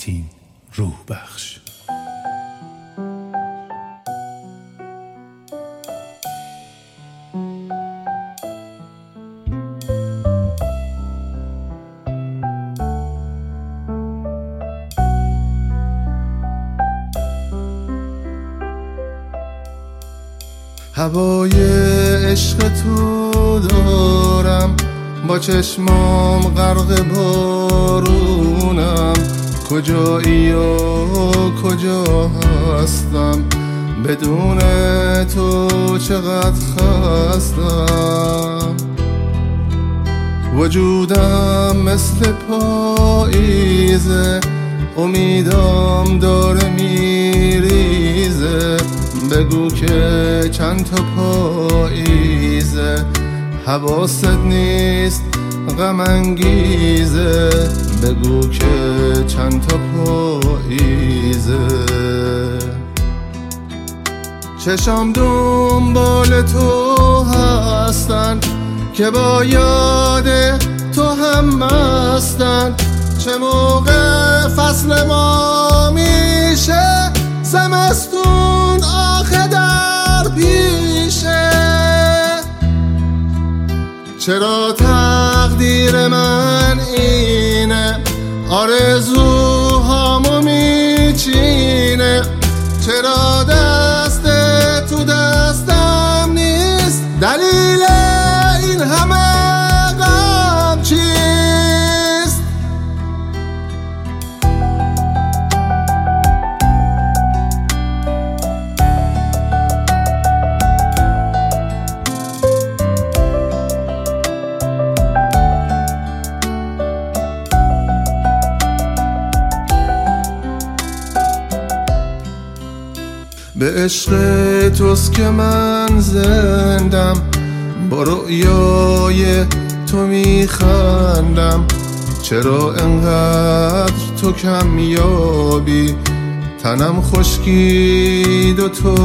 آرتین روح بخش. هوای عشق تو دارم، با چشمام غرق بارونم. کجایی و کجا هستم، بدون تو چقدر خستم. وجودم مثل پاییزه، امیدم داره میریزه. بگو که چند تا پاییزه، حواست نیست غم انگیزه. بگو که چند تا پاییزه. چشام دنبال تو هستن که با یاد تو هم مستن. چه موقع فصل ما میشه، زمستون آخه در پیشه. چرا تقدیر من اینه، آرزوهامو میچینه. چرا دست تو دستم نیست، دلیل این همه غم چیست؟ به عشق توست که من زندم، با رؤیای تو میخندم. چرا انقدر تو کمیابی، تنم خشکید و تو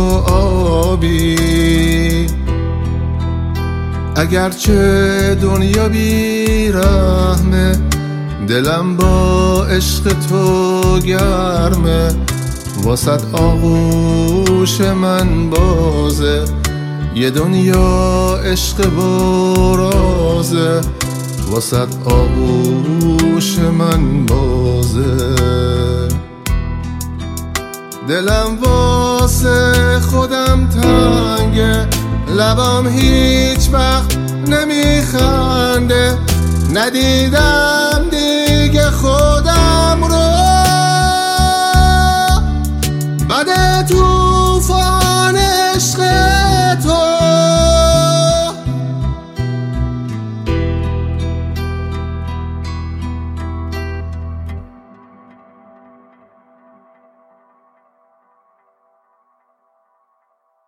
آبی. اگرچه دنیا بی رحمه، دلم با عشق تو گرمه. واسط آغوش من بازه، یه دنیا عشق برازه. واسط آغوش من بازه. دلم واسه خودم تنگه، لبام هیچ وقت نمیخنده. ندیدم دیگه خودم رو، بعد تو